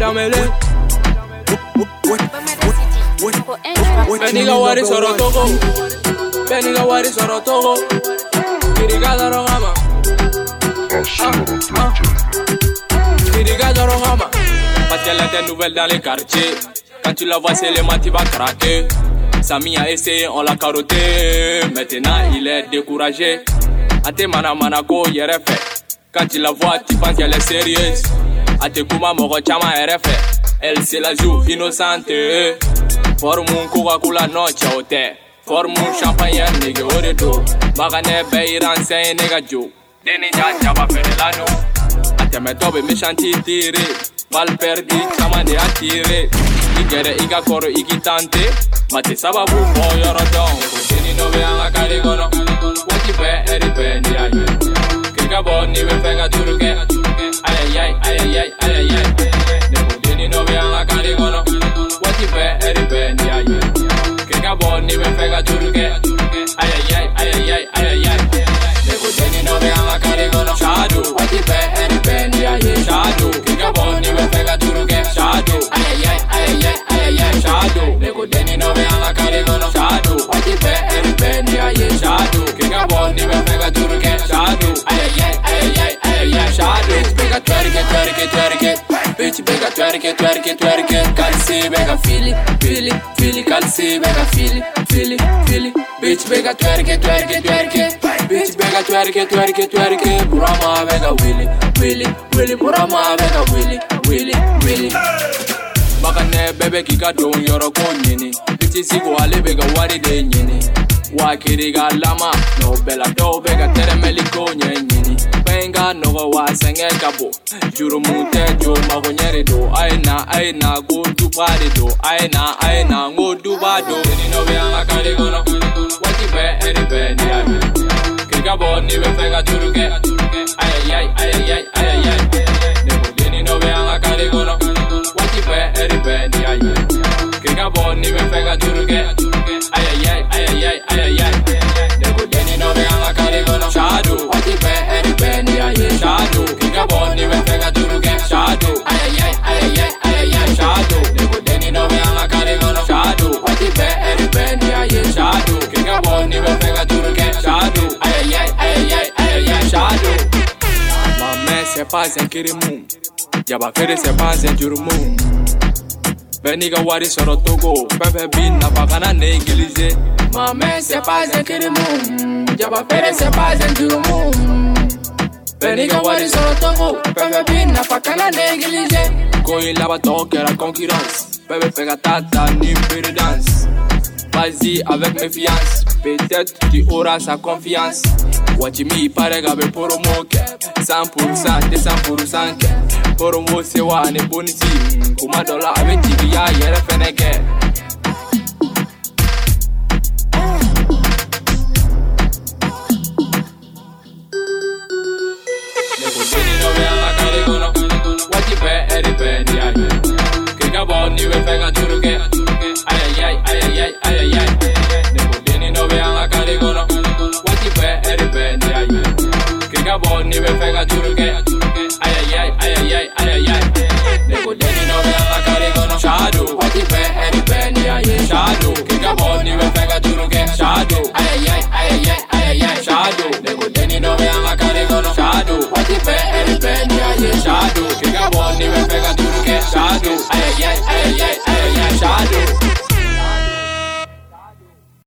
damele. Beniga wari soro togo. Beniga wari soro togo. Kiriga darongama. Kiriga darongama. Parce qu'elle était nouvelle dans les quartiers. Quand tu la vois seulement tu vas craquer. Samy a essayé, on l'a carotté. Maintenant il est découragé. Ate mana ko yere fait. Quand tu la vois tu penses qu'elle est sérieuse. Ate kuma moko chama yere fait. Elle se la joue innocente. Forme un Coca-Cola no chaote. Forme un champagne nigga oredo. Magane beiran say nigga jo. Deni ja ba fere la no. Ate me tobe me chanti tire. Bal perdi chama de atire. Igere iga koro igitante. Mate sababu mo yoro don. Deni no be anga karigono. Wati pe eri pe ni aye. Kika bon ni be fenga turuke. Ay ay ay ay ay ay ay. Nebo deni no be anga karigono. Wati pe eri pe ni aye. Kika bon ni be fenga turuke. Ay ay ay ay ay ay ay. Nebo deni no be anga karigono. Shadow. Wati pe eri pe ni aye. Shadow. Kika bon ni be fenga turuke. Shadow. Ay ay ay ay ay ay. Shadow. Nebo deni no be anga karigono. Shadow. Wati pe eri pe ni aye. Shadow. Kika bon ni be fenga turuke. Shadow. Ay ay ay ay ay ay. Shadow. Bitch bega twerk Bitch bega twerk Calci bega fili Calci bega fili Bitch bega twerk Bitch bega twerk Burama bega willy Burama bega willy Makane bebe kika don yoro ko nyini Bitch sigo ale bega wari de nyini Wakiri ga lama no bela do bega tere meliko nyini Benga no wa senge kabo Juro mute jo magonyere do Aina go du bari do Aina go du bado Deni no be anga kari gono Wati be eri be ni aye Kika bo ni be fega turuke Ay ay ay ay ay ay Nebo deni no be anga kari gono Wati be eri be ni aye Kika bo ni be fega turuke Ay ay ay ay ay ay ay Nebo deni no be anga kari gono Shadow Wati be eri be ni aye Shadow Kika bo ni be fega turuke Shadow Ay ay ay ay ay ay Shadow Nebo deni no be anga kari gono Shadow Wati be eri be ni aye Shadow Kika bo ni be fega turuke Shadow Ay ay ay ay ay ay Shadow Ma main c'est pas un kirimou Yaba fere c'est pas un jurumou Beniga wari soro togo Pepe bin na bakana négligé Ma main c'est pas un kirimou Yaba fere c'est pas un jurumou Beniga wari soro togo Pepe bin na bakana négligé Koin laba toque la concurrence Pepe fega tata ni dance Vas-y avec méfiance Peut-être tu auras sa confiance Wachimi pare gabe poro moke 100% de 100% Poro mo se wa ne bonisi Kuma dola abe jigi ya yere feneke Nebo deni no be anga kari gono Wachi pe eri pe ni aye Kika bo ni be fega turuke Ay ay ay ay ay ay ay Nebo deni no be anga kari gono Wachi pe eri pe ni aye Kika bo ni be fega turuke Ay ay ay ay ay ay ay Nebo deni no be anga kari gono Shadow Wachi pe eri pe ni aye Shadow Kika bo ni be fega turuke Shadow Ay ay ay ay ay ay Shadow Nebo deni no be anga kari gono Shadow Wachi pe eri pe ni aye Shadow Kika bo ni